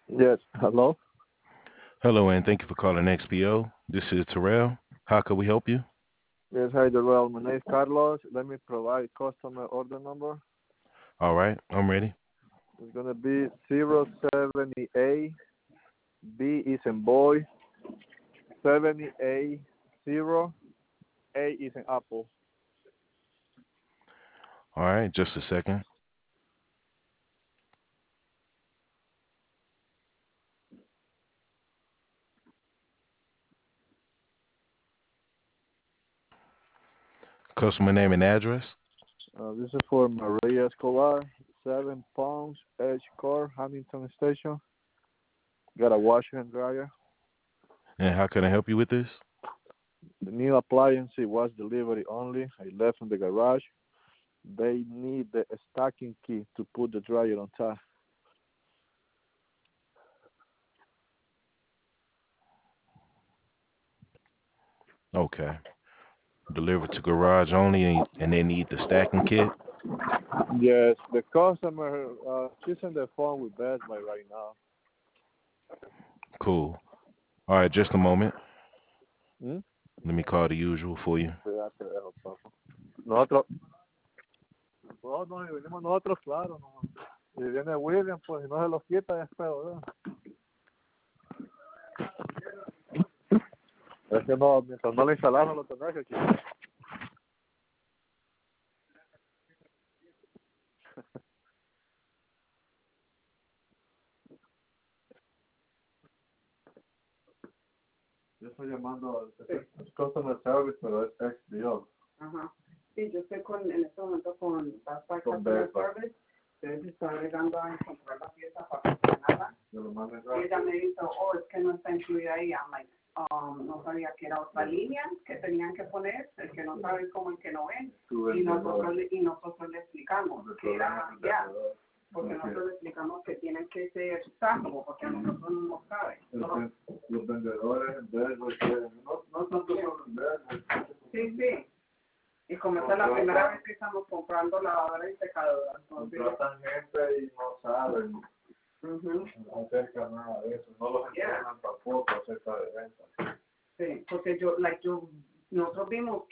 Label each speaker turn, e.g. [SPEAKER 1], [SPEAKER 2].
[SPEAKER 1] Yes, hello.
[SPEAKER 2] Hello, and thank you for calling XPO. This is Terrell. How can we help you?
[SPEAKER 1] Yes, hi there. Well, my name is Carlos. Let me provide customer order number.
[SPEAKER 2] All right, I'm ready.
[SPEAKER 1] It's gonna be 070A. B is in boy. 70A. 0. A is in apple.
[SPEAKER 2] All right, just a second. Customer name and address.
[SPEAKER 1] This is for Maria Escobar. 7 Pounds Edge Core, Hamilton Station. Got a washer and dryer.
[SPEAKER 2] And how can I help you with this?
[SPEAKER 1] The new appliance was delivery only. I left in the garage. They need the stacking key to put the dryer on top.
[SPEAKER 2] Okay. Delivered to garage only, and they need the stacking kit.
[SPEAKER 1] Yes, the customer, she's on the phone with Best Buy right now.
[SPEAKER 2] Cool. All right, just a moment.
[SPEAKER 1] ¿Mm?
[SPEAKER 2] Let me call the usual for you.
[SPEAKER 1] Ya te dejo, papá. Nosotros, no, no, y venimos nosotros, claro, no. Si viene William, pues si no se los quita, ya es peor, ¿verdad? Es que no, mientras no le instalamos, lo tendrás que quitar. Yo estoy llamando al customer service, pero es XDO.
[SPEAKER 3] Ajá. Sí, yo estoy en este momento con Best Buy
[SPEAKER 1] Con
[SPEAKER 3] Customer
[SPEAKER 1] Best Buy.
[SPEAKER 3] Service. Ustedes están llegando a encontrar la pieza para funcionarla.
[SPEAKER 1] Yo lo mando
[SPEAKER 3] Y ella me dice, oh, es que no está incluida ahí. I'm like, no sabía que era otra línea que tenían que poner, el que no sabe como el que no ve. Y nosotros le explicamos que era, ya, porque nosotros le explicamos que tienen que ser salvo, porque a nosotros no nos sabe. ¿No?
[SPEAKER 1] Los vendedores en Best Buy quieren, no tanto solo en Best Buy.
[SPEAKER 3] Sí, sí. Y como esta es la primera vez que estamos comprando lavadora y secadora, entonces...
[SPEAKER 1] Contratan gente y no saben
[SPEAKER 3] Ujú.
[SPEAKER 1] acerca nada de eso. No los entrenan tampoco acerca de ventas.
[SPEAKER 3] Sí, porque nosotros vimos